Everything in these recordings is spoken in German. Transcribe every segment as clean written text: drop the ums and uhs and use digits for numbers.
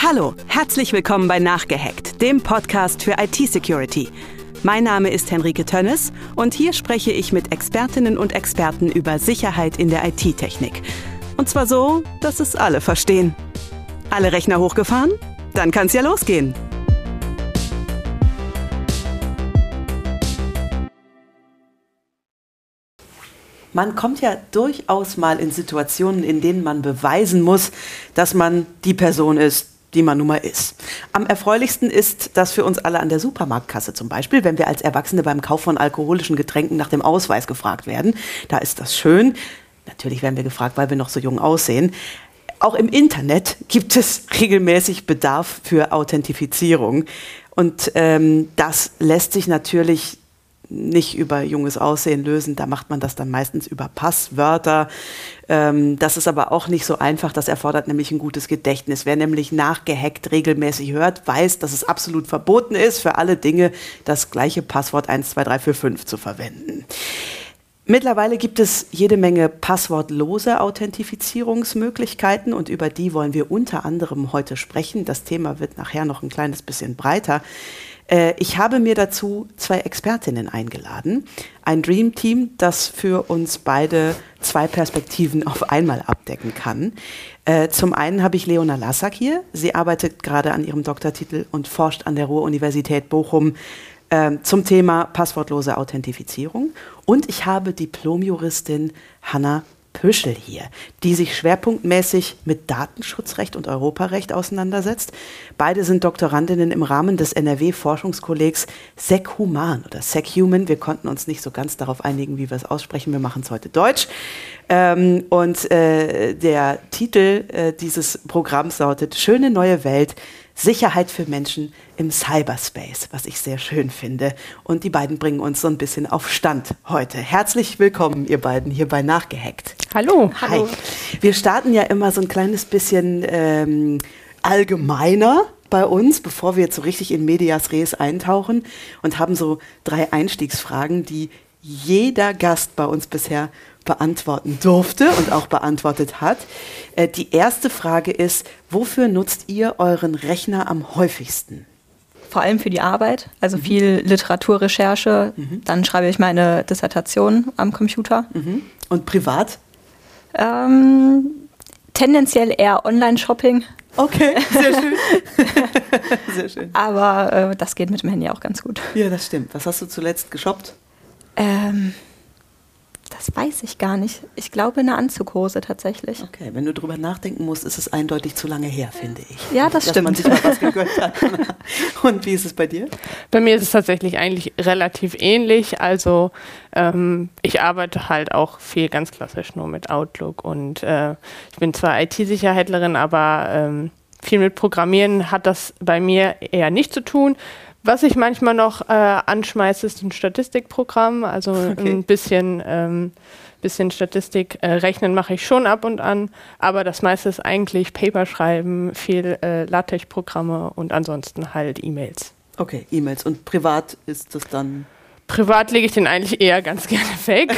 Hallo, herzlich willkommen bei Nachgehackt, dem Podcast für IT-Security. Mein Name ist Henrike Tönnes und hier spreche ich mit Expertinnen und Experten über Sicherheit in der IT-Technik. Und zwar so, dass es alle verstehen. Alle Rechner hochgefahren? Dann kann's ja losgehen. Man kommt ja durchaus mal in Situationen, in denen man beweisen muss, dass man die Person ist, die man nun mal ist. Am erfreulichsten ist das für uns alle an der Supermarktkasse zum Beispiel, wenn wir als Erwachsene beim Kauf von alkoholischen Getränken nach dem Ausweis gefragt werden. Da ist das schön. Natürlich werden wir gefragt, weil wir noch so jung aussehen. Auch im Internet gibt es regelmäßig Bedarf für Authentifizierung. Und das lässt sich natürlich nicht über junges Aussehen lösen, da macht man das dann meistens über Passwörter. Das ist aber auch nicht so einfach, das erfordert nämlich ein gutes Gedächtnis. Wer nämlich nachgehackt regelmäßig hört, weiß, dass es absolut verboten ist, für alle Dinge das gleiche Passwort 12345 zu verwenden. Mittlerweile gibt es jede Menge passwortlose Authentifizierungsmöglichkeiten und über die wollen wir unter anderem heute sprechen. Das Thema wird nachher noch ein kleines bisschen breiter. Ich habe mir dazu 2 Expertinnen eingeladen. Ein Dream Team, das für uns beide 2 Perspektiven auf einmal abdecken kann. Zum einen habe ich Leona Lassack hier. Sie arbeitet gerade an ihrem Doktortitel und forscht an der Ruhr-Universität Bochum zum Thema passwortlose Authentifizierung. Und ich habe Diplomjuristin Hanna Püschel hier, die sich schwerpunktmäßig mit Datenschutzrecht und Europarecht auseinandersetzt. Beide sind Doktorandinnen im Rahmen des NRW-Forschungskollegs SecHuman oder SecHuman. Wir konnten uns nicht so ganz darauf einigen, wie wir es aussprechen. Wir machen es heute Deutsch. Der Titel dieses Programms lautet Schöne neue Welt, Sicherheit für Menschen im Cyberspace, was ich sehr schön finde. Und die beiden bringen uns so ein bisschen auf Stand heute. Herzlich willkommen, ihr beiden, hier bei Nachgehackt. Hallo. Hi. Wir starten ja immer so ein kleines bisschen allgemeiner bei uns, bevor wir jetzt so richtig in Medias Res eintauchen und haben so 3 Einstiegsfragen, die jeder Gast bei uns bisher beantworten durfte und auch beantwortet hat. Die erste Frage ist, wofür nutzt ihr euren Rechner am häufigsten? Vor allem für die Arbeit, also viel Literaturrecherche. Dann schreibe ich meine Dissertation am Computer. Und privat? Tendenziell eher Online-Shopping. Okay, sehr schön. Sehr schön. Aber das geht mit dem Handy auch ganz gut. Ja, das stimmt. Was hast du zuletzt geshoppt? Das weiß ich gar nicht. Ich glaube eine Anzughose tatsächlich. Okay, wenn du drüber nachdenken musst, ist es eindeutig zu lange her, finde ich. Ja, das stimmt. Dass man sich mal was gegönnt hat. Und wie ist es bei dir? Bei mir ist es tatsächlich eigentlich relativ ähnlich. Also ich arbeite halt auch viel ganz klassisch nur mit Outlook und ich bin zwar IT-Sicherheitlerin, aber viel mit Programmieren hat das bei mir eher nicht zu tun. Was ich manchmal noch anschmeiße, ist ein Statistikprogramm, also ein bisschen Statistik rechnen mache ich schon ab und an, aber das meiste ist eigentlich Paper schreiben, viel LaTeX-Programme und ansonsten halt E-Mails. Okay, E-Mails. Und privat ist das dann? Privat lege ich den eigentlich eher ganz gerne weg.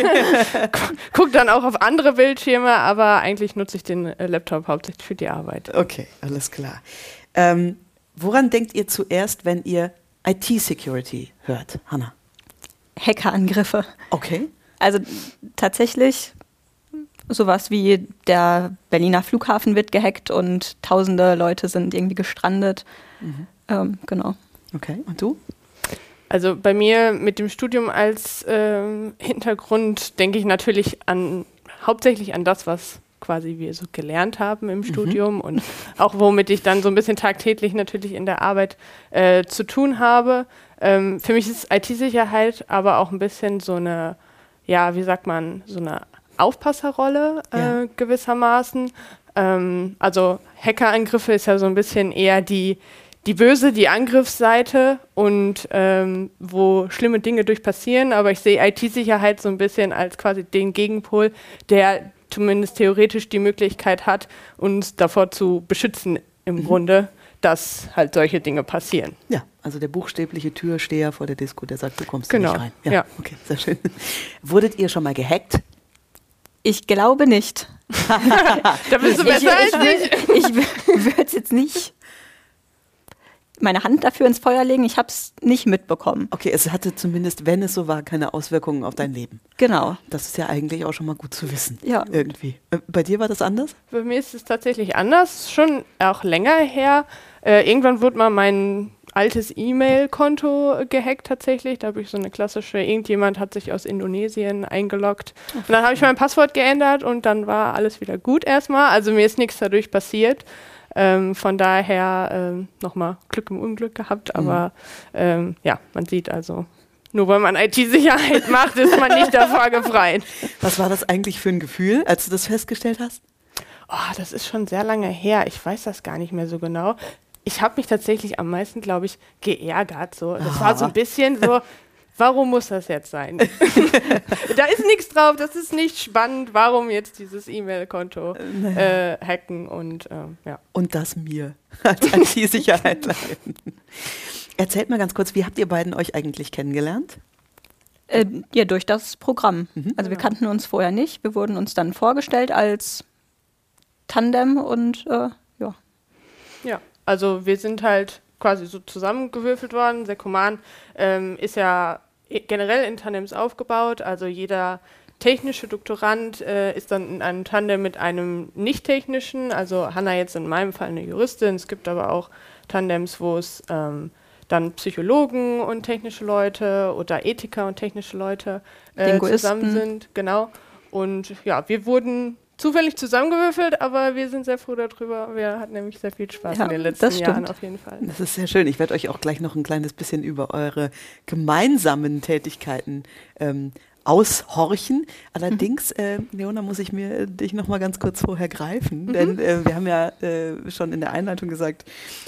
Guck dann auch auf andere Bildschirme, aber eigentlich nutze ich den Laptop hauptsächlich für die Arbeit. Okay, alles klar. Woran denkt ihr zuerst, wenn ihr IT-Security hört, Hanna? Hackerangriffe. Okay. Also tatsächlich sowas wie der Berliner Flughafen wird gehackt und tausende Leute sind irgendwie gestrandet. Genau. Okay, und du? Also bei mir mit dem Studium als Hintergrund denke ich natürlich hauptsächlich an das, was quasi wir so gelernt haben im Studium und auch womit ich dann so ein bisschen tagtäglich natürlich in der Arbeit zu tun habe. Für mich ist IT-Sicherheit aber auch ein bisschen so eine, ja, wie sagt man, so eine Aufpasserrolle gewissermaßen. Also Hackerangriffe ist ja so ein bisschen eher die Angriffsseite und wo schlimme Dinge durch passieren, aber ich sehe IT-Sicherheit so ein bisschen als quasi den Gegenpol, der zumindest theoretisch die Möglichkeit hat, uns davor zu beschützen im Grunde, dass halt solche Dinge passieren. Ja, also der buchstäbliche Türsteher vor der Disco, der sagt, du kommst nicht rein. Ja. Okay, sehr schön. Wurdet ihr schon mal gehackt? Ich glaube nicht. Da bist du besser als ich. Ich würde jetzt nicht meine Hand dafür ins Feuer legen. Ich habe es nicht mitbekommen. Okay, es hatte zumindest, wenn es so war, keine Auswirkungen auf dein Leben. Genau. Das ist ja eigentlich auch schon mal gut zu wissen. Ja. Irgendwie. Bei dir war das anders? Bei mir ist es tatsächlich anders, schon auch länger her. Irgendwann wurde mal mein altes E-Mail-Konto gehackt tatsächlich. Da habe ich so eine klassische, irgendjemand hat sich aus Indonesien eingeloggt. Und dann habe ich mein Passwort geändert und dann war alles wieder gut erstmal. Also mir ist nichts dadurch passiert. Von daher nochmal Glück im Unglück gehabt. Aber ja, man sieht also, nur weil man IT-Sicherheit macht, ist man nicht davor gefreit. Was war das eigentlich für ein Gefühl, als du das festgestellt hast? Oh, das ist schon sehr lange her. Ich weiß das gar nicht mehr so genau. Ich habe mich tatsächlich am meisten, glaube ich, geärgert. So. Das war so ein bisschen so, warum muss das jetzt sein? Da ist nichts drauf, das ist nicht spannend. Warum jetzt dieses E-Mail-Konto hacken und ja. Und das mir als IT-Sicherheitlerin. Erzählt mal ganz kurz, wie habt ihr beiden euch eigentlich kennengelernt? Ja, durch das Programm. Also wir kannten uns vorher nicht. Wir wurden uns dann vorgestellt als Tandem und ja. Ja, also wir sind halt quasi so zusammengewürfelt worden. Sekoman ist ja generell in Tandems aufgebaut. Also jeder technische Doktorand ist dann in einem Tandem mit einem nicht-technischen. Also Hanna jetzt in meinem Fall eine Juristin. Es gibt aber auch Tandems, wo es dann Psychologen und technische Leute oder Ethiker und technische Leute zusammen sind. Genau. Und ja, wir wurden zufällig zusammengewürfelt, aber wir sind sehr froh darüber. Wir hatten nämlich sehr viel Spaß in den letzten Jahren auf jeden Fall. Das ist sehr schön. Ich werde euch auch gleich noch ein kleines bisschen über eure gemeinsamen Tätigkeiten aushorchen. Allerdings, Leona, muss ich mir dich noch mal ganz kurz vorher greifen, denn wir haben ja schon in der Einleitung gesagt,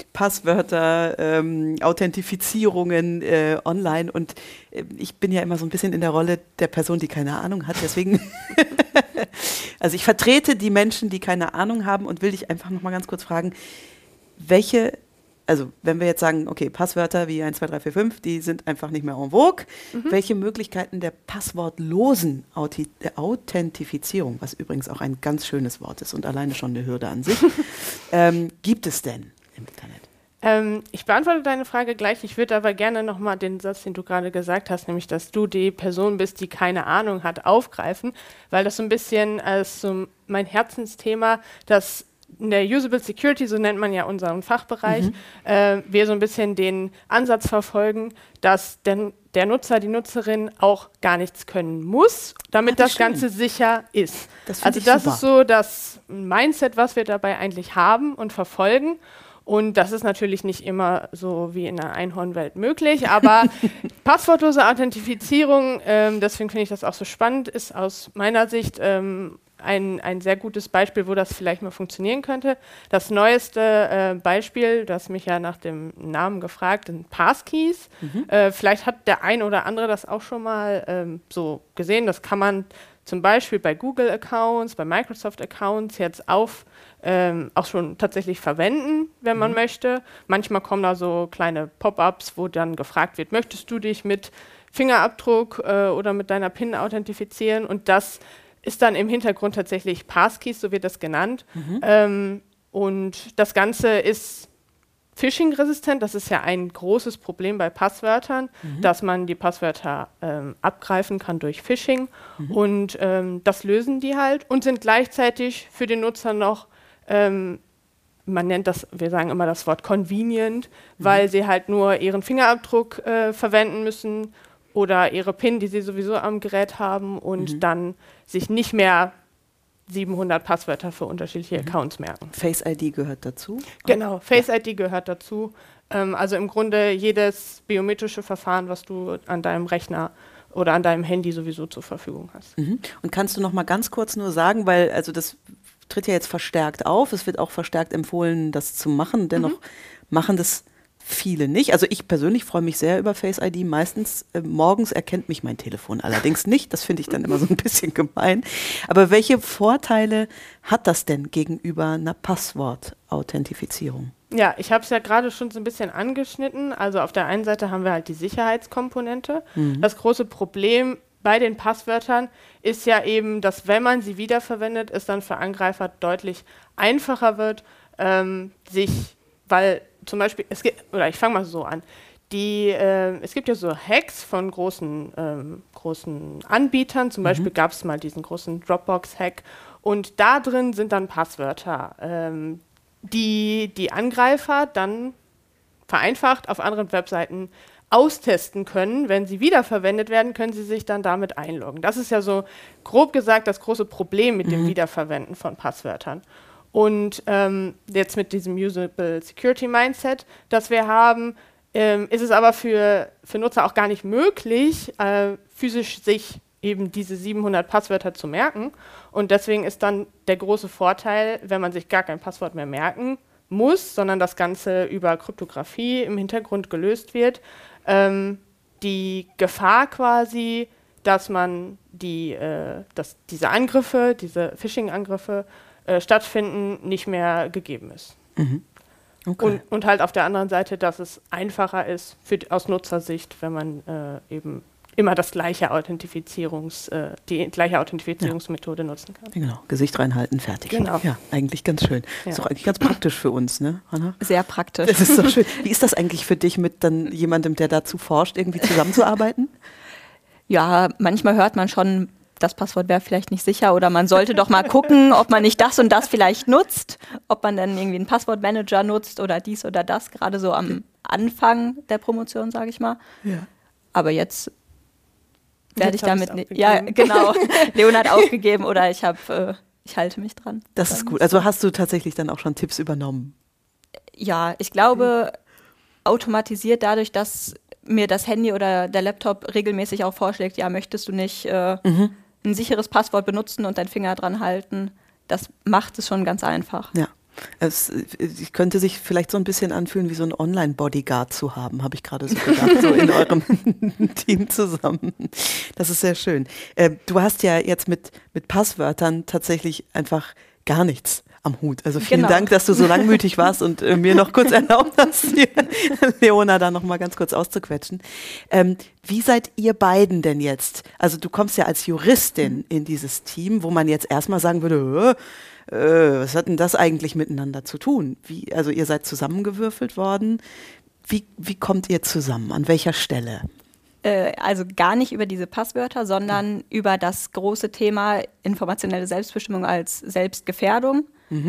Passwörter, Authentifizierungen online und ich bin ja immer so ein bisschen in der Rolle der Person, die keine Ahnung hat, deswegen also ich vertrete die Menschen, die keine Ahnung haben und will dich einfach noch mal ganz kurz fragen, also wenn wir jetzt sagen, okay, Passwörter wie 1, 2, 3, 4, 5, die sind einfach nicht mehr en vogue. Welche Möglichkeiten der passwortlosen Authentifizierung, was übrigens auch ein ganz schönes Wort ist und alleine schon eine Hürde an sich, gibt es denn im Internet? Ich beantworte deine Frage gleich. Ich würde aber gerne nochmal den Satz, den du gerade gesagt hast, nämlich, dass du die Person bist, die keine Ahnung hat, aufgreifen, weil das so ein bisschen als so mein Herzensthema, das in der Usable Security, so nennt man ja unseren Fachbereich, wir so ein bisschen den Ansatz verfolgen, dass der Nutzer, die Nutzerin auch gar nichts können muss, damit das Ganze sicher ist. Also das ist so das Mindset, was wir dabei eigentlich haben und verfolgen. Und das ist natürlich nicht immer so wie in der Einhornwelt möglich, aber passwortlose Authentifizierung, deswegen finde ich das auch so spannend, ist aus meiner Sicht ein sehr gutes Beispiel, wo das vielleicht mal funktionieren könnte. Das neueste Beispiel, du hast mich ja nach dem Namen gefragt, sind Passkeys. Vielleicht hat der ein oder andere das auch schon mal so gesehen. Das kann man zum Beispiel bei Google-Accounts, bei Microsoft-Accounts jetzt auch schon tatsächlich verwenden, wenn man möchte. Manchmal kommen da so kleine Pop-ups, wo dann gefragt wird, möchtest du dich mit Fingerabdruck oder mit deiner PIN authentifizieren? Und das ist dann im Hintergrund tatsächlich Passkeys, so wird das genannt. Und das Ganze ist Phishing-resistent. Das ist ja ein großes Problem bei Passwörtern, dass man die Passwörter abgreifen kann durch Phishing. Und das lösen die halt und sind gleichzeitig für den Nutzer noch, man nennt das, wir sagen immer das Wort convenient, weil sie halt nur ihren Fingerabdruck verwenden müssen oder ihre PIN, die sie sowieso am Gerät haben und dann sich nicht mehr 700 Passwörter für unterschiedliche Accounts merken. Face ID gehört dazu? Genau, Face ID gehört dazu. Also im Grunde jedes biometrische Verfahren, was du an deinem Rechner oder an deinem Handy sowieso zur Verfügung hast. Und kannst du noch mal ganz kurz nur sagen, weil also das tritt ja jetzt verstärkt auf, es wird auch verstärkt empfohlen, das zu machen, dennoch machen das viele nicht. Also ich persönlich freue mich sehr über Face ID. Meistens morgens erkennt mich mein Telefon allerdings nicht. Das finde ich dann immer so ein bisschen gemein. Aber welche Vorteile hat das denn gegenüber einer Passwort-Authentifizierung? Ja, ich habe es ja gerade schon so ein bisschen angeschnitten. Also auf der einen Seite haben wir halt die Sicherheitskomponente. Das große Problem bei den Passwörtern ist ja eben, dass wenn man sie wiederverwendet, es dann für Angreifer deutlich einfacher wird, weil zum Beispiel, ich fange mal so an, es gibt ja so Hacks von großen Anbietern, zum Beispiel gab es mal diesen großen Dropbox-Hack und da drin sind dann Passwörter, die Angreifer dann vereinfacht auf anderen Webseiten austesten können. Wenn sie wiederverwendet werden, können sie sich dann damit einloggen. Das ist ja so grob gesagt das große Problem mit dem Wiederverwenden von Passwörtern. Und jetzt mit diesem Usable Security Mindset, das wir haben, ist es aber für Nutzer auch gar nicht möglich, physisch sich eben diese 700 Passwörter zu merken. Und deswegen ist dann der große Vorteil, wenn man sich gar kein Passwort mehr merken muss, sondern das Ganze über Kryptographie im Hintergrund gelöst wird, die Gefahr quasi, dass man dass diese Angriffe, diese Phishing-Angriffe stattfinden, nicht mehr gegeben ist. Okay. Und halt auf der anderen Seite, dass es einfacher ist aus Nutzersicht, wenn man eben immer die gleiche Authentifizierungsmethode nutzen kann. Genau, Gesicht reinhalten, fertig. Genau. Ja, eigentlich ganz schön. Ja. Ist doch eigentlich ganz praktisch für uns, ne, Anna? Sehr praktisch. Das ist doch schön. Wie ist das eigentlich für dich, mit dann jemandem, der dazu forscht, irgendwie zusammenzuarbeiten? Ja, manchmal hört man schon, das Passwort wäre vielleicht nicht sicher oder man sollte doch mal gucken, ob man nicht das und das vielleicht nutzt, ob man dann irgendwie einen Passwortmanager nutzt oder dies oder das, gerade so am Anfang der Promotion, sage ich mal. Ja. Aber jetzt werde ich damit nicht. Ja, genau. Leon hat aufgegeben oder ich halte mich dran. Das ist gut. Also hast du tatsächlich dann auch schon Tipps übernommen? Ja, ich glaube, automatisiert dadurch, dass mir das Handy oder der Laptop regelmäßig auch vorschlägt, ja, möchtest du nicht ein sicheres Passwort benutzen und deinen Finger dran halten, das macht es schon ganz einfach. Ja. Es könnte sich vielleicht so ein bisschen anfühlen, wie so ein Online-Bodyguard zu haben, habe ich gerade so gedacht, so in eurem Team zusammen. Das ist sehr schön. Du hast ja jetzt mit Passwörtern tatsächlich einfach gar nichts am Hut. Also vielen Dank, dass du so langmütig warst und mir noch kurz erlaubt hast, hier Leona da noch mal ganz kurz auszuquetschen. Wie seid ihr beiden denn jetzt? Also du kommst ja als Juristin in dieses Team, wo man jetzt erstmal sagen würde, was hat denn das eigentlich miteinander zu tun? Also ihr seid zusammengewürfelt worden. Wie kommt ihr zusammen? An welcher Stelle? Also gar nicht über diese Passwörter, sondern über das große Thema informationelle Selbstbestimmung als Selbstgefährdung.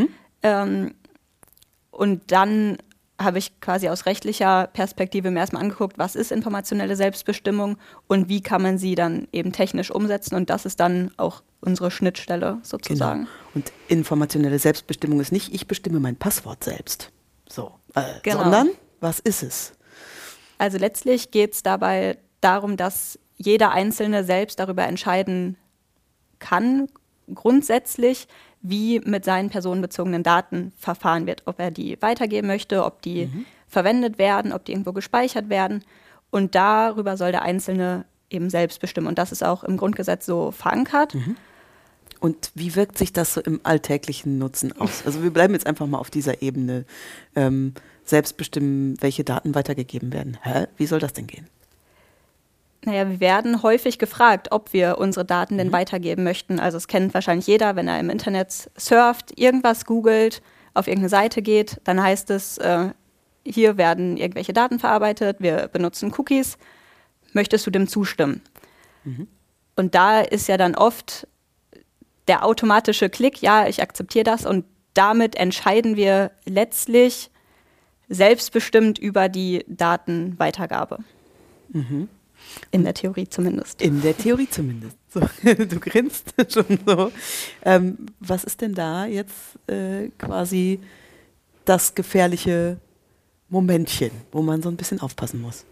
Und dann habe ich quasi aus rechtlicher Perspektive mir erstmal angeguckt, was ist informationelle Selbstbestimmung und wie kann man sie dann eben technisch umsetzen. Und das ist dann auch unsere Schnittstelle sozusagen. Genau. Und informationelle Selbstbestimmung ist nicht, ich bestimme mein Passwort selbst. Sondern, was ist es? Also letztlich geht es dabei darum, dass jeder Einzelne selbst darüber entscheiden kann, grundsätzlich, wie mit seinen personenbezogenen Daten verfahren wird. Ob er die weitergeben möchte, ob die verwendet werden, ob die irgendwo gespeichert werden. Und darüber soll der Einzelne eben selbst bestimmen. Und das ist auch im Grundgesetz so verankert. Und wie wirkt sich das so im alltäglichen Nutzen aus? Also wir bleiben jetzt einfach mal auf dieser Ebene. Selbst bestimmen, welche Daten weitergegeben werden. Wie soll das denn gehen? Naja, wir werden häufig gefragt, ob wir unsere Daten denn weitergeben möchten. Also es kennt wahrscheinlich jeder, wenn er im Internet surft, irgendwas googelt, auf irgendeine Seite geht, dann heißt es, hier werden irgendwelche Daten verarbeitet, wir benutzen Cookies, möchtest du dem zustimmen? Und da ist ja dann oft der automatische Klick, ja, ich akzeptiere das und damit entscheiden wir letztlich selbstbestimmt über die Datenweitergabe. In der Theorie zumindest. In der Theorie zumindest. So, du grinst schon so. Was ist denn da jetzt quasi das gefährliche Momentchen, wo man so ein bisschen aufpassen muss?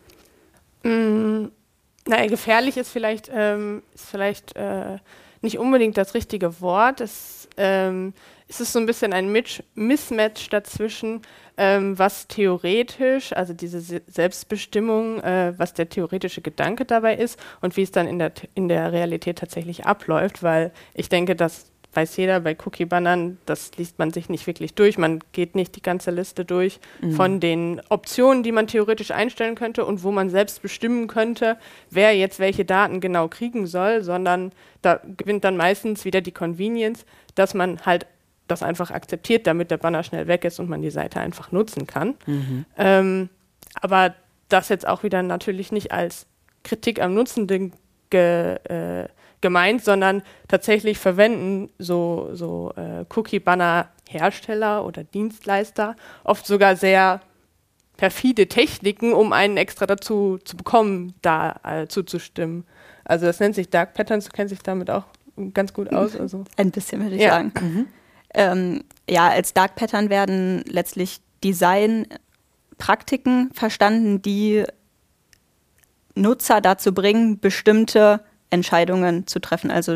Naja, gefährlich ist vielleicht nicht unbedingt das richtige Wort. Es ist so ein bisschen ein Mismatch dazwischen, was theoretisch, also diese Selbstbestimmung, was der theoretische Gedanke dabei ist und wie es dann in der Realität tatsächlich abläuft, weil ich denke, dass weiß jeder, bei Cookie-Bannern, das liest man sich nicht wirklich durch. Man geht nicht die ganze Liste durch von den Optionen, die man theoretisch einstellen könnte und wo man selbst bestimmen könnte, wer jetzt welche Daten genau kriegen soll, sondern da gewinnt dann meistens wieder die Convenience, dass man halt das einfach akzeptiert, damit der Banner schnell weg ist und man die Seite einfach nutzen kann. Aber das jetzt auch wieder natürlich nicht als Kritik am Nutzenden gemeint, sondern tatsächlich verwenden so Cookie-Banner-Hersteller oder Dienstleister oft sogar sehr perfide Techniken, um einen extra dazu zu bekommen, da zuzustimmen. Also das nennt sich Dark Patterns, du kennst dich damit auch ganz gut aus. Also. Ein bisschen, würde ich sagen. Als Dark Pattern werden letztlich Design-Praktiken verstanden, die Nutzer dazu bringen, bestimmte Entscheidungen zu treffen. Also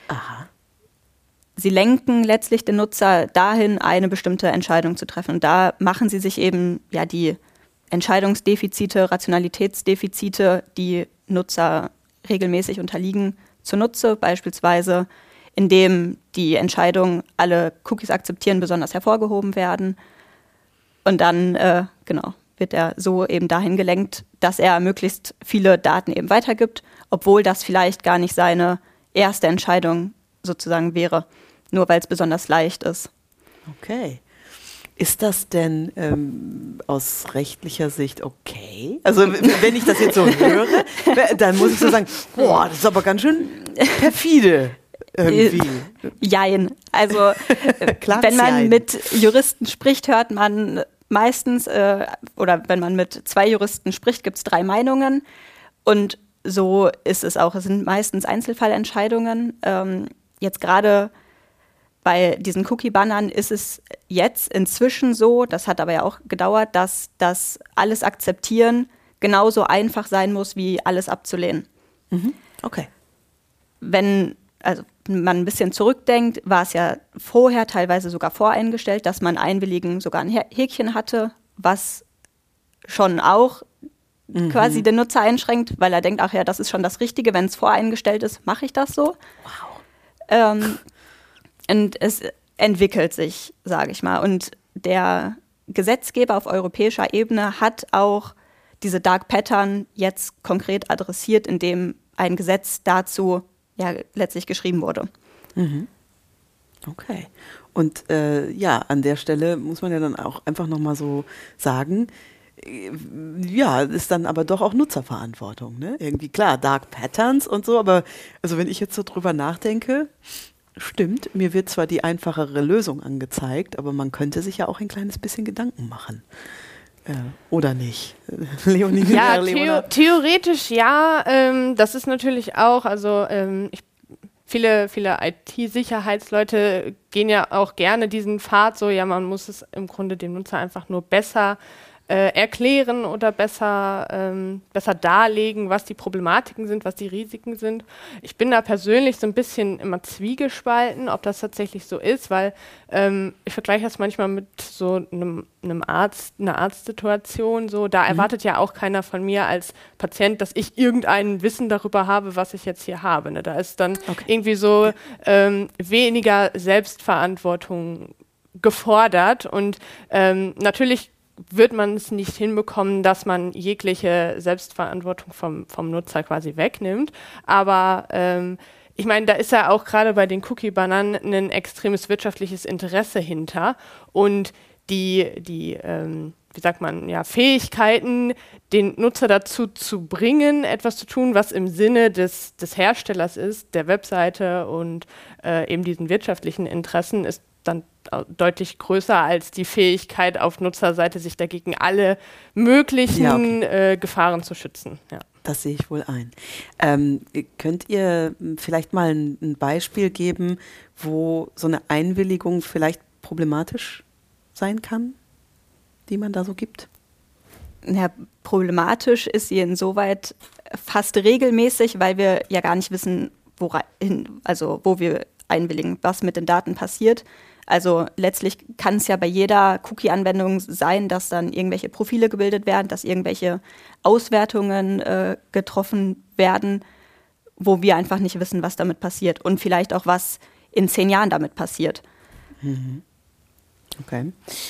sie lenken letztlich den Nutzer dahin, eine bestimmte Entscheidung zu treffen. Und da machen sie sich eben die Entscheidungsdefizite, Rationalitätsdefizite, die Nutzer regelmäßig unterliegen, zunutze, beispielsweise indem die Entscheidungen, alle Cookies akzeptieren, besonders hervorgehoben werden. Und dann, wird er so eben dahin gelenkt, dass er möglichst viele Daten eben weitergibt, obwohl das vielleicht gar nicht seine erste Entscheidung sozusagen wäre, nur weil es besonders leicht ist. Okay. Ist das denn aus rechtlicher Sicht okay? Also wenn ich das jetzt so höre, dann muss ich so sagen, boah, das ist aber ganz schön perfide. Irgendwie. Jein. Also wenn man mit Juristen spricht, hört man meistens, oder wenn man mit 2 Juristen spricht, gibt es 3 Meinungen. Und so ist es auch. Es sind meistens Einzelfallentscheidungen. Jetzt gerade bei diesen Cookie-Bannern ist es jetzt inzwischen so, das hat aber ja auch gedauert, dass das alles akzeptieren genauso einfach sein muss, wie alles abzulehnen. Okay. Wenn man ein bisschen zurückdenkt, war es ja vorher teilweise sogar voreingestellt, dass man Einwilligen sogar ein Häkchen hatte, was schon auch quasi den Nutzer einschränkt, weil er denkt, ach ja, das ist schon das Richtige, wenn es voreingestellt ist, mache ich das so. Wow. Und es entwickelt sich, sage ich mal. Und der Gesetzgeber auf europäischer Ebene hat auch diese Dark Pattern jetzt konkret adressiert, indem ein Gesetz dazu letztlich geschrieben wurde. Okay. Und an der Stelle muss man ja dann auch einfach nochmal so sagen, ist dann aber doch auch Nutzerverantwortung, ne? Irgendwie klar, Dark Patterns und so, aber also wenn ich jetzt so drüber nachdenke, stimmt, mir wird zwar die einfachere Lösung angezeigt, aber man könnte sich ja auch ein kleines bisschen Gedanken machen. Oder nicht? Leonie? Ja, theoretisch ja. Das ist natürlich auch, also viele IT-Sicherheitsleute gehen ja auch gerne diesen Pfad, so man muss es im Grunde dem Nutzer einfach nur besser erklären oder besser darlegen, was die Problematiken sind, was die Risiken sind. Ich bin da persönlich so ein bisschen immer zwiegespalten, ob das tatsächlich so ist, weil ich vergleiche das manchmal mit so einer Arztsituation. So, da erwartet ja auch keiner von mir als Patient, dass ich irgendein Wissen darüber habe, was ich jetzt hier habe. Ne? Da ist dann irgendwie so weniger Selbstverantwortung gefordert und natürlich wird man es nicht hinbekommen, dass man jegliche Selbstverantwortung vom Nutzer quasi wegnimmt. Aber ich meine, da ist ja auch gerade bei den Cookie-Bannern ein extremes wirtschaftliches Interesse hinter. Und die Fähigkeiten, den Nutzer dazu zu bringen, etwas zu tun, was im Sinne des Herstellers ist, der Webseite und eben diesen wirtschaftlichen Interessen, ist dann deutlich größer als die Fähigkeit auf Nutzerseite, sich dagegen alle möglichen Gefahren zu schützen. Ja. Das sehe ich wohl ein. Könnt ihr vielleicht mal ein Beispiel geben, wo so eine Einwilligung vielleicht problematisch sein kann, die man da so gibt? Ja, problematisch ist sie insoweit fast regelmäßig, weil wir ja gar nicht wissen, wo wir einwilligen, was mit den Daten passiert. Also letztlich kann es ja bei jeder Cookie-Anwendung sein, dass dann irgendwelche Profile gebildet werden, dass irgendwelche Auswertungen getroffen werden, wo wir einfach nicht wissen, was damit passiert. Und vielleicht auch, was in 10 Jahren damit passiert. Okay.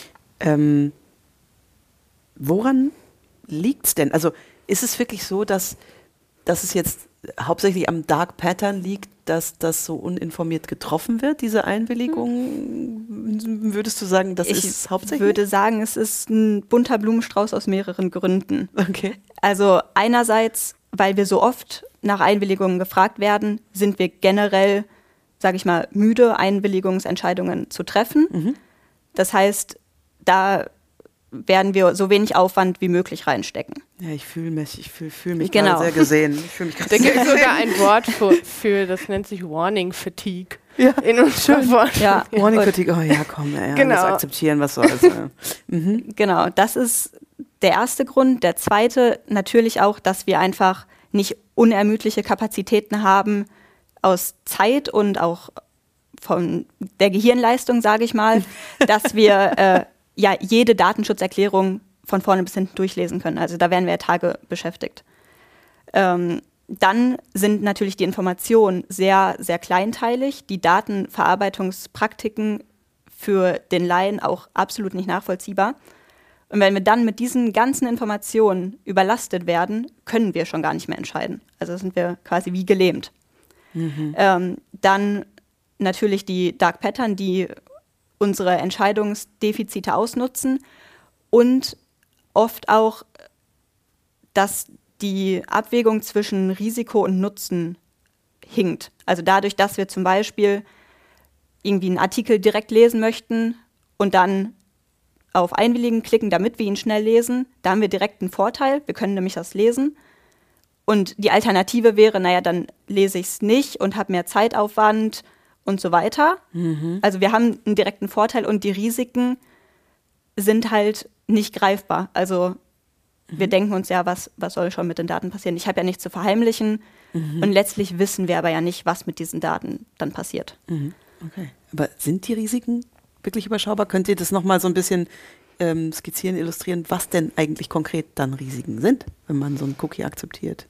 Woran liegt es denn? Also ist es wirklich so, dass es jetzt hauptsächlich am Dark Pattern liegt, dass das so uninformiert getroffen wird, diese Einwilligung? Würdest du sagen, das ist hauptsächlich? Ich würde sagen, es ist ein bunter Blumenstrauß aus mehreren Gründen. Okay. Also einerseits, weil wir so oft nach Einwilligungen gefragt werden, sind wir generell, sage ich mal, müde, Einwilligungsentscheidungen zu treffen. Das heißt, da werden wir so wenig Aufwand wie möglich reinstecken. Ja, ich fühle mich Genau. gerade sehr gesehen. Da gibt es sogar ein Wort für, das nennt sich Warning Fatigue. Ja, in unserem Wort. Ja. Warning Fatigue, oh ja, komm, Genau. das akzeptieren, was soll's. Genau, das ist der erste Grund. Der zweite natürlich auch, dass wir einfach nicht unermüdliche Kapazitäten haben aus Zeit und auch von der Gehirnleistung, sage ich mal, dass wir jede Datenschutzerklärung von vorne bis hinten durchlesen können. Also da werden wir Tage beschäftigt. Dann sind natürlich die Informationen sehr, sehr kleinteilig. Die Datenverarbeitungspraktiken für den Laien auch absolut nicht nachvollziehbar. Und wenn wir dann mit diesen ganzen Informationen überlastet werden, können wir schon gar nicht mehr entscheiden. Also sind wir quasi wie gelähmt. Dann natürlich die Dark Pattern, die unsere Entscheidungsdefizite ausnutzen und oft auch, dass die Abwägung zwischen Risiko und Nutzen hinkt. Also dadurch, dass wir zum Beispiel irgendwie einen Artikel direkt lesen möchten und dann auf Einwilligen klicken, damit wir ihn schnell lesen, da haben wir direkt einen Vorteil. Wir können nämlich das lesen. Und die Alternative wäre, dann lese ich es nicht und habe mehr Zeitaufwand und so weiter. Also wir haben einen direkten Vorteil und die Risiken sind halt nicht greifbar. Also wir denken uns ja, was soll schon mit den Daten passieren? Ich habe ja nichts zu verheimlichen und letztlich wissen wir aber ja nicht, was mit diesen Daten dann passiert. Okay. Aber sind die Risiken wirklich überschaubar? Könnt ihr das nochmal so ein bisschen skizzieren, illustrieren, was denn eigentlich konkret dann Risiken sind, wenn man so einen Cookie akzeptiert?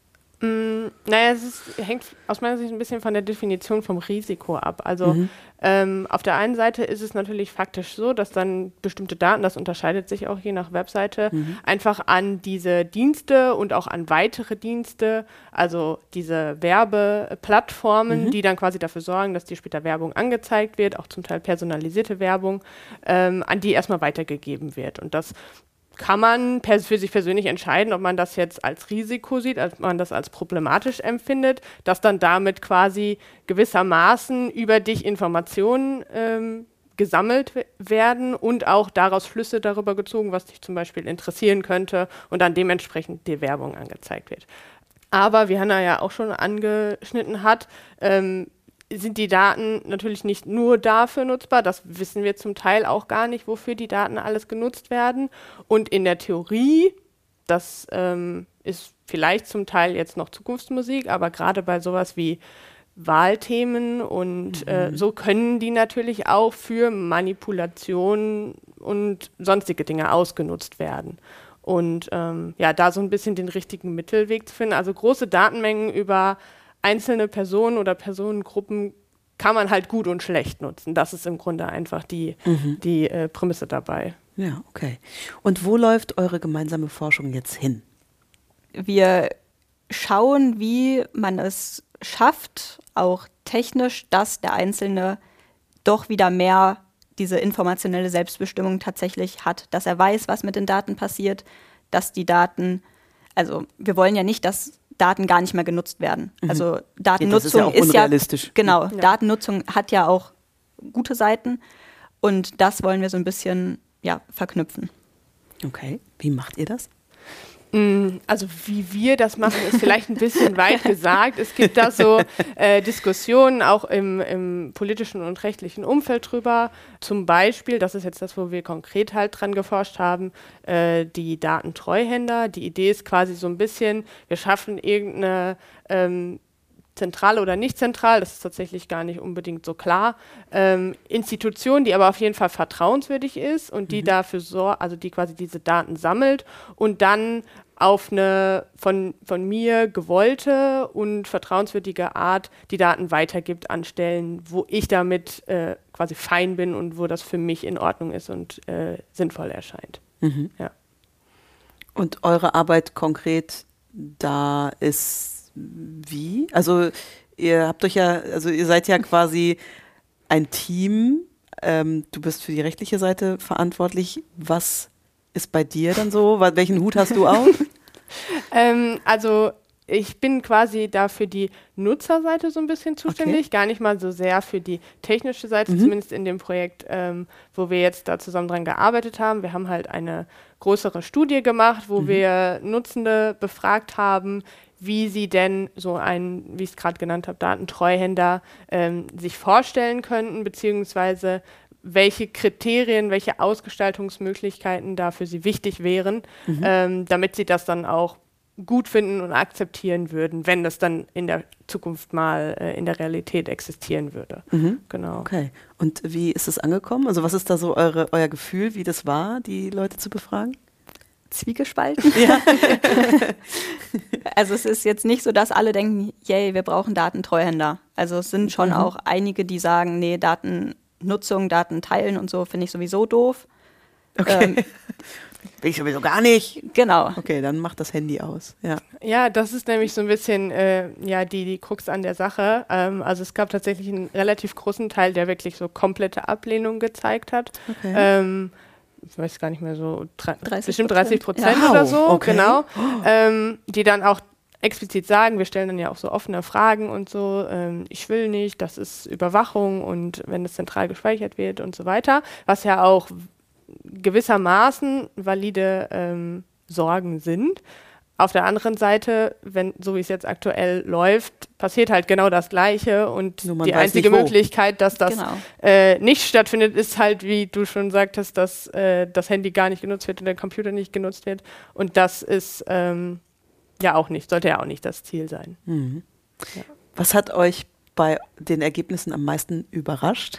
Es hängt aus meiner Sicht ein bisschen von der Definition vom Risiko ab. Also auf der einen Seite ist es natürlich faktisch so, dass dann bestimmte Daten, das unterscheidet sich auch je nach Webseite, einfach an diese Dienste und auch an weitere Dienste, also diese Werbeplattformen, die dann quasi dafür sorgen, dass dir später Werbung angezeigt wird, auch zum Teil personalisierte Werbung, an die erstmal weitergegeben wird. Und das kann man für sich persönlich entscheiden, ob man das jetzt als Risiko sieht, ob man das als problematisch empfindet, dass dann damit quasi gewissermaßen über dich Informationen gesammelt werden und auch daraus Schlüsse darüber gezogen, was dich zum Beispiel interessieren könnte und dann dementsprechend dir Werbung angezeigt wird. Aber wie Hannah ja auch schon angeschnitten hat, sind die Daten natürlich nicht nur dafür nutzbar, das wissen wir zum Teil auch gar nicht, wofür die Daten alles genutzt werden. Und in der Theorie, das ist vielleicht zum Teil jetzt noch Zukunftsmusik, aber gerade bei sowas wie Wahlthemen und so können die natürlich auch für Manipulation und sonstige Dinge ausgenutzt werden. Und da so ein bisschen den richtigen Mittelweg zu finden. Also große Datenmengen über einzelne Personen oder Personengruppen kann man halt gut und schlecht nutzen. Das ist im Grunde einfach die Prämisse dabei. Ja, okay. Und wo läuft eure gemeinsame Forschung jetzt hin? Wir schauen, wie man es schafft, auch technisch, dass der Einzelne doch wieder mehr diese informationelle Selbstbestimmung tatsächlich hat, dass er weiß, was mit den Daten passiert, dass die Daten, also wir wollen ja nicht, dass Daten gar nicht mehr genutzt werden. Also Datennutzung ja, das ist ja auch unrealistisch. Genau, Datennutzung hat ja auch gute Seiten und das wollen wir so ein bisschen verknüpfen. Okay, wie macht ihr das? Also wie wir das machen, ist vielleicht ein bisschen weit gesagt. Es gibt da so Diskussionen auch im politischen und rechtlichen Umfeld drüber. Zum Beispiel, das ist jetzt das, wo wir konkret halt dran geforscht haben, die Datentreuhänder. Die Idee ist quasi so ein bisschen, wir schaffen irgendeine zentral oder nicht zentral, das ist tatsächlich gar nicht unbedingt so klar, Institution, die aber auf jeden Fall vertrauenswürdig ist und die dafür sorgt, also die quasi diese Daten sammelt und dann auf eine von mir gewollte und vertrauenswürdige Art die Daten weitergibt an Stellen, wo ich damit quasi fein bin und wo das für mich in Ordnung ist und sinnvoll erscheint. Ja. Und eure Arbeit konkret da ist wie? Also ihr seid ja quasi ein Team. Du bist für die rechtliche Seite verantwortlich. Was ist bei dir dann so? Welchen Hut hast du auf? Also ich bin quasi da für die Nutzerseite so ein bisschen zuständig, gar nicht mal so sehr für die technische Seite, zumindest in dem Projekt, wo wir jetzt da zusammen dran gearbeitet haben. Wir haben halt eine größere Studie gemacht, wo wir Nutzende befragt haben, wie sie denn so einen, wie ich es gerade genannt habe, Datentreuhänder sich vorstellen könnten, beziehungsweise welche Kriterien, welche Ausgestaltungsmöglichkeiten da für sie wichtig wären, damit sie das dann auch gut finden und akzeptieren würden, wenn das dann in der Zukunft mal in der Realität existieren würde. Genau. Okay. Und wie ist es angekommen? Also was ist da so euer Gefühl, wie das war, die Leute zu befragen? Zwiegespalten. Ja. Also es ist jetzt nicht so, dass alle denken, yay, wir brauchen Datentreuhänder. Also es sind schon auch einige, die sagen, nee, Datennutzung, Daten teilen und so finde ich sowieso doof. Okay. Will ich sowieso gar nicht. Genau. Okay, dann macht das Handy aus. Ja, das ist nämlich so ein bisschen die Krux an der Sache. Also es gab tatsächlich einen relativ großen Teil, der wirklich so komplette Ablehnung gezeigt hat. Okay. Ich weiß gar nicht mehr, so bestimmt 30% oder so, genau. Die dann auch explizit sagen, wir stellen dann ja auch so offene Fragen und so, ich will nicht, das ist Überwachung und wenn es zentral gespeichert wird und so weiter, was ja auch gewissermaßen valide Sorgen sind. Auf der anderen Seite, so wie es jetzt aktuell läuft, passiert halt genau das Gleiche und die einzige Möglichkeit, dass das nicht stattfindet, ist halt, wie du schon sagtest, dass das Handy gar nicht genutzt wird und der Computer nicht genutzt wird und das ist sollte ja auch nicht das Ziel sein. Ja. Was hat euch bei den Ergebnissen am meisten überrascht?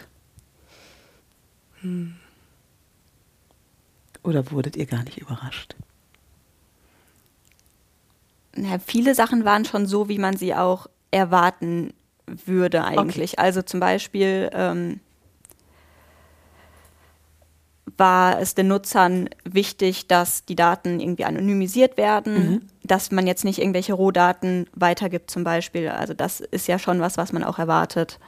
Oder wurdet ihr gar nicht überrascht? Ja, viele Sachen waren schon so, wie man sie auch erwarten würde eigentlich. Okay. Also zum Beispiel war es den Nutzern wichtig, dass die Daten irgendwie anonymisiert werden, dass man jetzt nicht irgendwelche Rohdaten weitergibt zum Beispiel. Also das ist ja schon was man auch erwartet.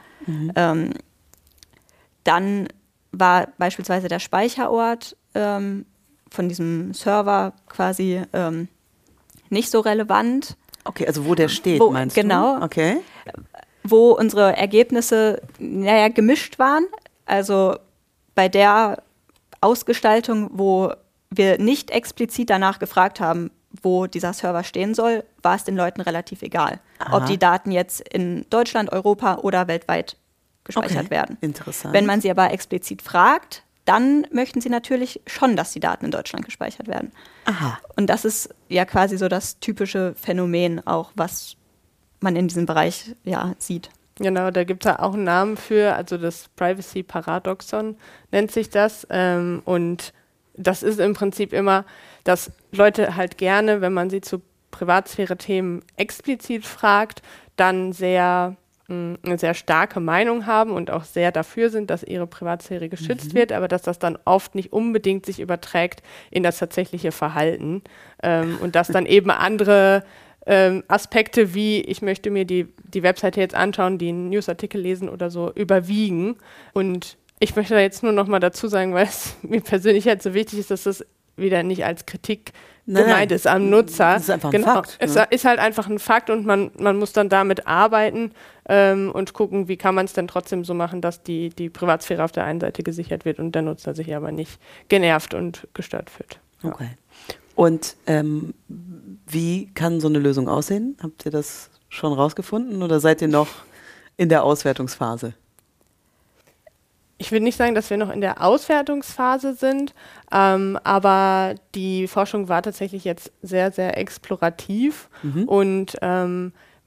Dann war beispielsweise der Speicherort von diesem Server quasi nicht so relevant. Okay, also wo der steht, meinst du? Genau. Okay. Wo unsere Ergebnisse gemischt waren. Also bei der Ausgestaltung, wo wir nicht explizit danach gefragt haben, wo dieser Server stehen soll, war es den Leuten relativ egal. Aha. Ob die Daten jetzt in Deutschland, Europa oder weltweit gespeichert werden. Interessant. Wenn man sie aber explizit fragt, dann möchten sie natürlich schon, dass die Daten in Deutschland gespeichert werden. Aha. Und das ist ja quasi so das typische Phänomen auch, was man in diesem Bereich sieht. Genau, da gibt es ja auch einen Namen für, also das Privacy-Paradoxon nennt sich das. Und das ist im Prinzip immer, dass Leute halt gerne, wenn man sie zu Privatsphäre-Themen explizit fragt, dann eine sehr starke Meinung haben und auch sehr dafür sind, dass ihre Privatsphäre geschützt wird, aber dass das dann oft nicht unbedingt sich überträgt in das tatsächliche Verhalten und dass dann eben andere Aspekte wie, ich möchte mir die Webseite jetzt anschauen, die einen Newsartikel lesen oder so, überwiegen. Und ich möchte da jetzt nur noch mal dazu sagen, weil es mir persönlich halt so wichtig ist, dass das wieder nicht als Kritik gemeint ist am Nutzer. Das ist einfach ein Fakt. Es ist halt einfach ein Fakt und man muss dann damit arbeiten und gucken, wie kann man es denn trotzdem so machen, dass die Privatsphäre auf der einen Seite gesichert wird und der Nutzer sich aber nicht genervt und gestört fühlt. Ja. Okay. Und wie kann so eine Lösung aussehen? Habt ihr das schon rausgefunden oder seid ihr noch in der Auswertungsphase? Ich würde nicht sagen, dass wir noch in der Auswertungsphase sind, aber die Forschung war tatsächlich jetzt sehr, sehr explorativ und man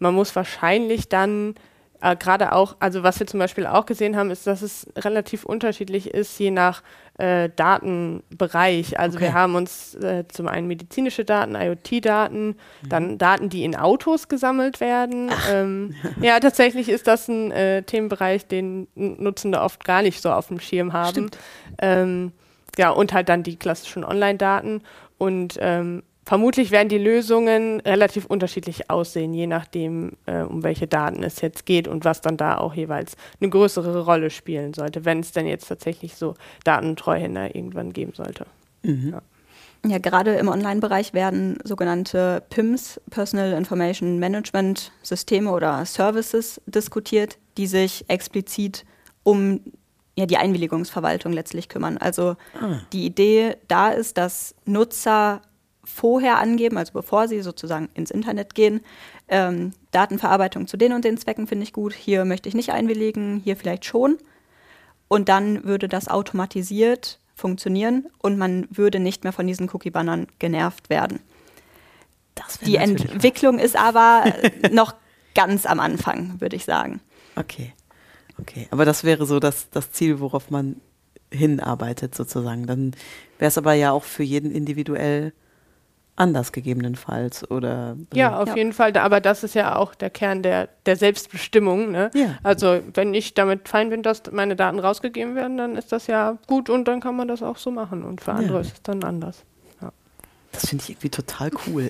man muss wahrscheinlich dann gerade auch, also was wir zum Beispiel auch gesehen haben, ist, dass es relativ unterschiedlich ist, je nach Datenbereich. Also wir haben uns zum einen medizinische Daten, IoT-Daten, dann Daten, die in Autos gesammelt werden. Ja, tatsächlich ist das ein Themenbereich, den Nutzende oft gar nicht so auf dem Schirm haben. Ja, und halt dann die klassischen Online-Daten. Und vermutlich werden die Lösungen relativ unterschiedlich aussehen, je nachdem, um welche Daten es jetzt geht und was dann da auch jeweils eine größere Rolle spielen sollte, wenn es denn jetzt tatsächlich so Datentreuhänder irgendwann geben sollte. Ja, gerade im Online-Bereich werden sogenannte PIMS, Personal Information Management Systeme oder Services diskutiert, die sich explizit um die Einwilligungsverwaltung letztlich kümmern. Also die Idee da ist, dass Nutzer vorher angeben, also bevor sie sozusagen ins Internet gehen, Datenverarbeitung zu den und den Zwecken finde ich gut, hier möchte ich nicht einwilligen, hier vielleicht schon. Und dann würde das automatisiert funktionieren und man würde nicht mehr von diesen Cookie-Bannern genervt werden. Die Entwicklung ist aber noch ganz am Anfang, würde ich sagen. Okay, aber das wäre so das Ziel, worauf man hinarbeitet sozusagen. Dann wäre es aber ja auch für jeden individuell anders gegebenenfalls, oder? Ja, auf jeden Fall, aber das ist ja auch der Kern der Selbstbestimmung, ne? Ja. Also wenn ich damit fein bin, dass meine Daten rausgegeben werden, dann ist das ja gut und dann kann man das auch so machen und für andere ist es dann anders. Ja. Das finde ich irgendwie total cool.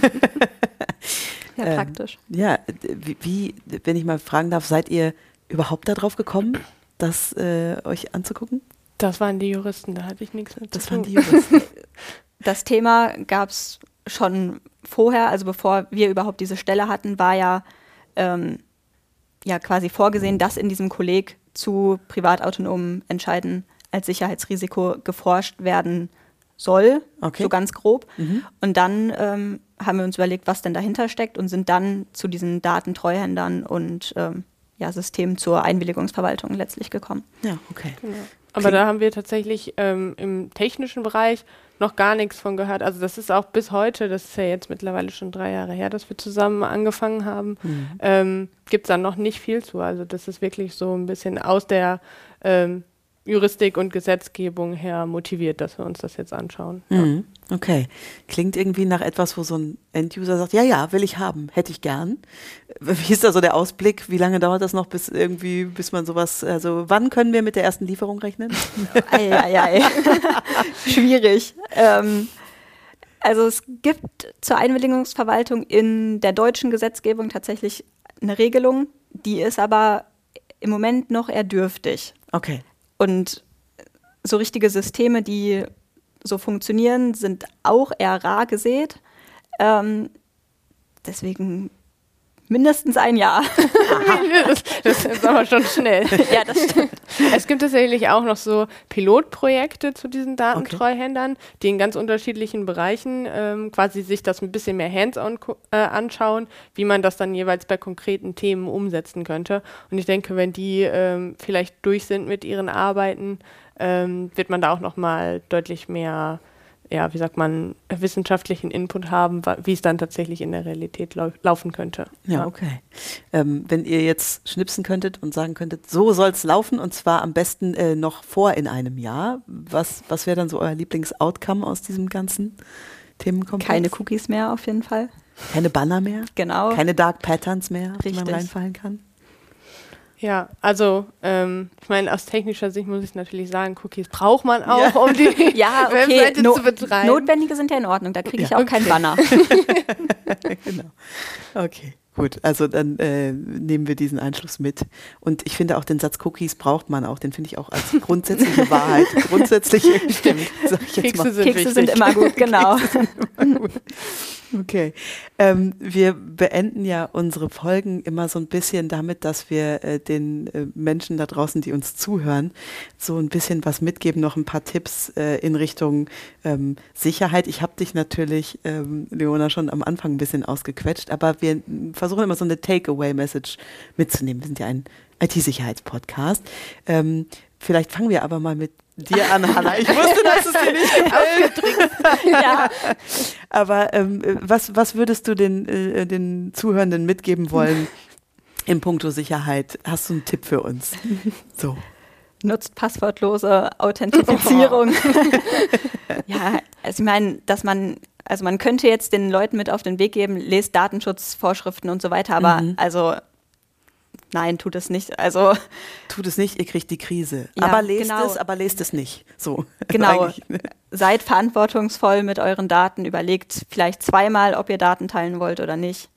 Ja, praktisch. Ja, wie, wenn ich mal fragen darf, seid ihr überhaupt darauf gekommen, das euch anzugucken? Das waren die Juristen, da hatte ich nichts mit zu tun. Das waren die Juristen. Das Thema gab es schon vorher, also bevor wir überhaupt diese Stelle hatten, war ja quasi vorgesehen, dass in diesem Kolleg zu privatautonomen Entscheiden als Sicherheitsrisiko geforscht werden soll, so ganz grob. Und dann haben wir uns überlegt, was denn dahinter steckt und sind dann zu diesen Datentreuhändern und Systemen zur Einwilligungsverwaltung letztlich gekommen. Ja, okay. Genau. Aber da haben wir tatsächlich im technischen Bereich noch gar nichts von gehört. Also das ist auch bis heute, das ist ja jetzt mittlerweile schon 3 Jahre her, dass wir zusammen angefangen haben, gibt es da noch nicht viel zu. Also das ist wirklich so ein bisschen aus der Juristik und Gesetzgebung her motiviert, dass wir uns das jetzt anschauen. Ja. Okay. Klingt irgendwie nach etwas, wo so ein Enduser sagt, ja, will ich haben, hätte ich gern. Wie ist da so der Ausblick? Wie lange dauert das noch, bis man sowas, also wann können wir mit der ersten Lieferung rechnen? Schwierig. Also es gibt zur Einwilligungsverwaltung in der deutschen Gesetzgebung tatsächlich eine Regelung, die ist aber im Moment noch eher dürftig. Okay. Und so richtige Systeme, die so funktionieren, sind auch eher rar gesät. Deswegen mindestens ein Jahr. Das ist aber schon schnell. Ja, das stimmt. Es gibt tatsächlich auch noch so Pilotprojekte zu diesen Datentreuhändern, die in ganz unterschiedlichen Bereichen quasi sich das ein bisschen mehr hands-on anschauen, wie man das dann jeweils bei konkreten Themen umsetzen könnte. Und ich denke, wenn die vielleicht durch sind mit ihren Arbeiten, wird man da auch nochmal deutlich mehr, wissenschaftlichen Input haben, wie es dann tatsächlich in der Realität laufen könnte. Ja, okay. Wenn ihr jetzt schnipsen könntet und sagen könntet, so soll es laufen und zwar am besten noch in einem Jahr, was wäre dann so euer Lieblings-Outcome aus diesem ganzen Themenkomplex? Keine Cookies mehr auf jeden Fall. Keine Banner mehr? Genau. Keine Dark Patterns mehr, Richtig. die man reinfallen kann? Ja, also ich meine, aus technischer Sicht muss ich natürlich sagen, Cookies braucht man auch, um die Webseite zu betreiben. Notwendige sind ja in Ordnung, da kriege ich auch keinen Banner. Genau. Okay, gut. Also dann nehmen wir diesen Einschluss mit. Und ich finde auch den Satz Cookies braucht man auch, den finde ich auch als grundsätzliche Wahrheit. Grundsätzliche, stimmt. Sag ich jetzt mal. Kekse sind immer gut, genau. Okay. Wir beenden ja unsere Folgen immer so ein bisschen damit, dass wir den Menschen da draußen, die uns zuhören, so ein bisschen was mitgeben, noch ein paar Tipps in Richtung Sicherheit. Ich habe dich natürlich, Leona, schon am Anfang ein bisschen ausgequetscht, aber wir versuchen immer so eine Takeaway-Message mitzunehmen. Wir sind ja ein IT-Sicherheitspodcast. Vielleicht fangen wir aber mal mit dir an, Hanna. Ich wusste, dass es dir nicht gefällt. Ja. Aber was würdest du den Zuhörenden mitgeben wollen in puncto Sicherheit? Hast du einen Tipp für uns? So. Nutzt passwortlose Authentifizierung. Ja, also ich meine, man könnte jetzt den Leuten mit auf den Weg geben, lest Datenschutzvorschriften und so weiter, aber also nein, tut es nicht. Also tut es nicht, ihr kriegt die Krise. Ja, aber lest es nicht. So. Genau. Seid verantwortungsvoll mit euren Daten, überlegt vielleicht zweimal, ob ihr Daten teilen wollt oder nicht.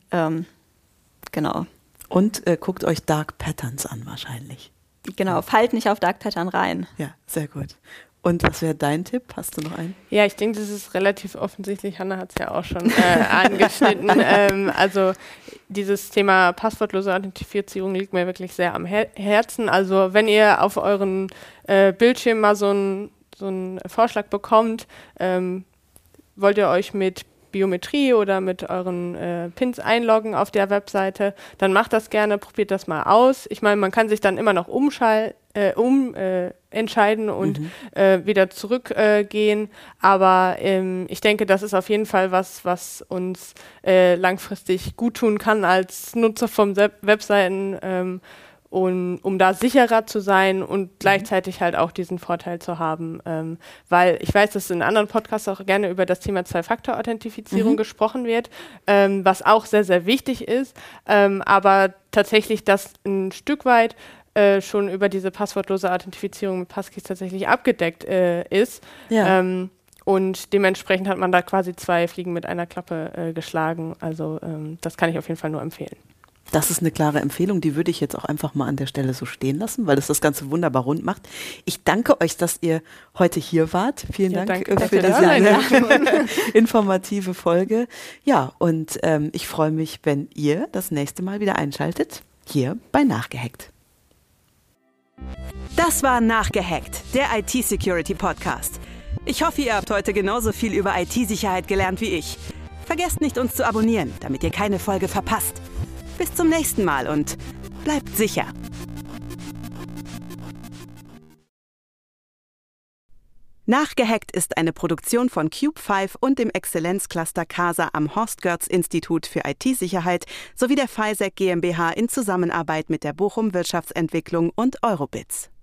Genau. Und guckt euch Dark Patterns an wahrscheinlich. Genau, fallt nicht auf Dark Pattern rein. Ja, sehr gut. Und was wäre dein Tipp? Hast du noch einen? Ja, ich denke, das ist relativ offensichtlich. Hanna hat es ja auch schon angeschnitten. Also dieses Thema passwortlose Authentifizierung liegt mir wirklich sehr am Herzen. Also wenn ihr auf euren Bildschirm mal so einen Vorschlag bekommt, wollt ihr euch mit Biometrie oder mit euren Pins einloggen auf der Webseite, dann macht das gerne, probiert das mal aus. Ich meine, man kann sich dann immer noch entscheiden und wieder zurückgehen, aber ich denke, das ist auf jeden Fall was uns langfristig gut tun kann als Nutzer von Webseiten, um da sicherer zu sein und gleichzeitig halt auch diesen Vorteil zu haben, weil ich weiß, dass in anderen Podcasts auch gerne über das Thema Zwei-Faktor-Authentifizierung gesprochen wird, was auch sehr, sehr wichtig ist, aber tatsächlich das ein Stück weit schon über diese passwortlose Authentifizierung mit Passkeys tatsächlich abgedeckt ist. Ja. Und dementsprechend hat man da quasi 2 Fliegen mit einer Klappe geschlagen. Also das kann ich auf jeden Fall nur empfehlen. Das ist eine klare Empfehlung, die würde ich jetzt auch einfach mal an der Stelle so stehen lassen, weil das Ganze wunderbar rund macht. Ich danke euch, dass ihr heute hier wart. Vielen Dank für diese informative Folge. Ja, und ich freue mich, wenn ihr das nächste Mal wieder einschaltet, hier bei Nachgehackt. Das war Nachgehackt, der IT-Security-Podcast. Ich hoffe, ihr habt heute genauso viel über IT-Sicherheit gelernt wie ich. Vergesst nicht, uns zu abonnieren, damit ihr keine Folge verpasst. Bis zum nächsten Mal und bleibt sicher. Nachgehackt ist eine Produktion von Cube5 und dem Exzellenzcluster CASA am Horst-Görz-Institut für IT-Sicherheit sowie der FISAC GmbH in Zusammenarbeit mit der Bochum Wirtschaftsentwicklung und Eurobits.